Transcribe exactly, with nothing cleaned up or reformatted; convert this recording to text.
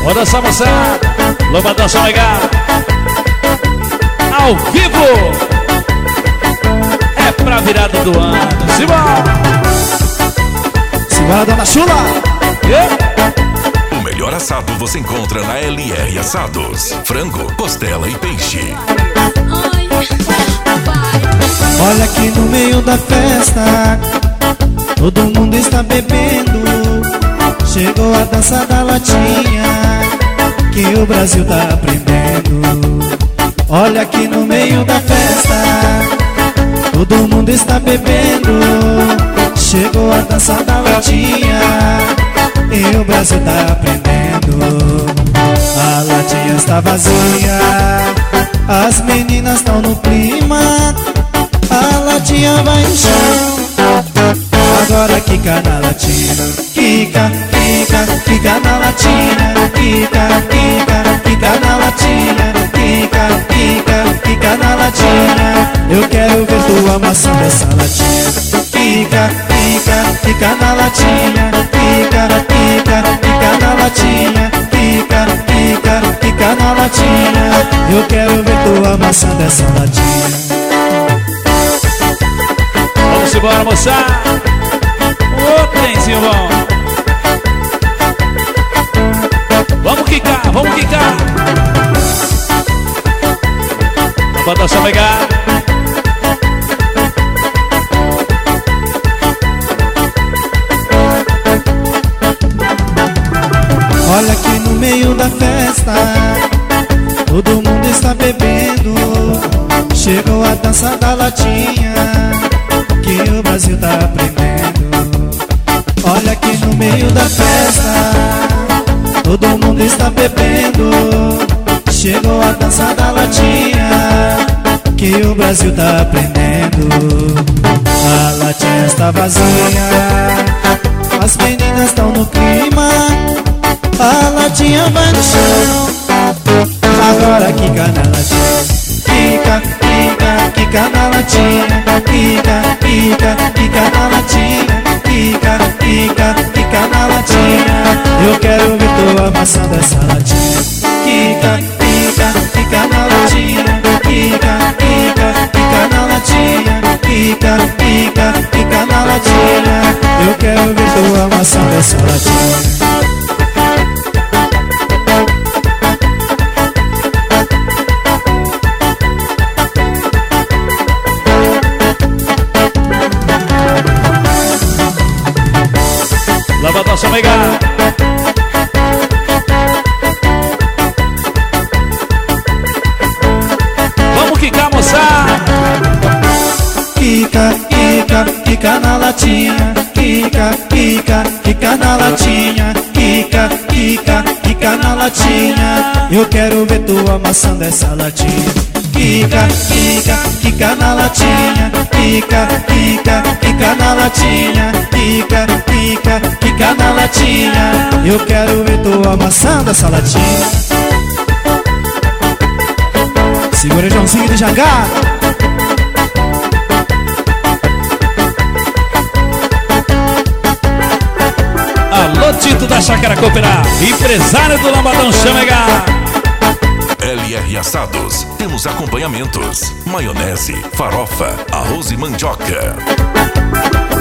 Vou dançar você, Lombadão Chamegar, ao vivo, é pra virada do ano. Simbora! Simbora, dona Chula! Yeah. O melhor assado você encontra na L R Assados. Frango, costela e peixe. Olha aqui no meio da festa, todo mundo está bebendo. Chegou a dança da latinha, que o Brasil tá aprendendo. Olha aqui no meio da festa, todo mundo está bebendo. Chegou a dança da latinha, e o Brasil tá aprendendo. A latinha está vazia, as meninas estão no clima. A latinha vai no chão, agora quica na latinha. Quica, quica, quica na latinha. Quica, quica, quica na latinha. Quica, quica, quica na latinha. Eu quero ver tu amassando essa latinha. Quica, quica, quica na latinha. Quica, quica, quica na latinha. Quica, quica, quica na latinha. Eu quero ver tu amassando essa latinha. Vamos embora, moçada. Ô, trenzinho bom. Vamos quicar, vamos quicar. Bota só pegar. Olha aqui no meio da festa, todo mundo está bebendo. Chegou a dança da latinha, que o Brasil tá aprendendo. Olha aqui no meio da festa, todo mundo está bebendo. Chegou a dança da latinha, que o Brasil tá aprendendo. A latinha está vazia, as meninas estão no clima. A latinha vai no chão, agora quica na latinha. Quica, quica, quica na latinha. Quica, quica, quica na latinha. Quica, quica, quica na latinha. Eu quero ver tu amassando essa latinha. Quica, quica, quica na latinha. Quica, quica, quica na latinha. Quica, quica, quica na latinha. Eu quero ver tu amassando essa latinha. Lava só pegar. Vamos quicar, moçada. Quica, quica, quica na latinha. Quica, quica, quica na latinha. Quica, quica, quica na latinha. Eu quero ver tu amassando essa latinha. Quica, quica, quica na latinha. Quica, quica, quica na latinha. Quica, quica, quica na latinha. Eu quero ver tu amassando essa latinha. Segura, Joãozinho do Jangá. Alô, Tito da Chácara Cooperá, empresário do Lambadão Chamegar. L R Assados. Temos acompanhamentos: maionese, farofa, arroz e mandioca.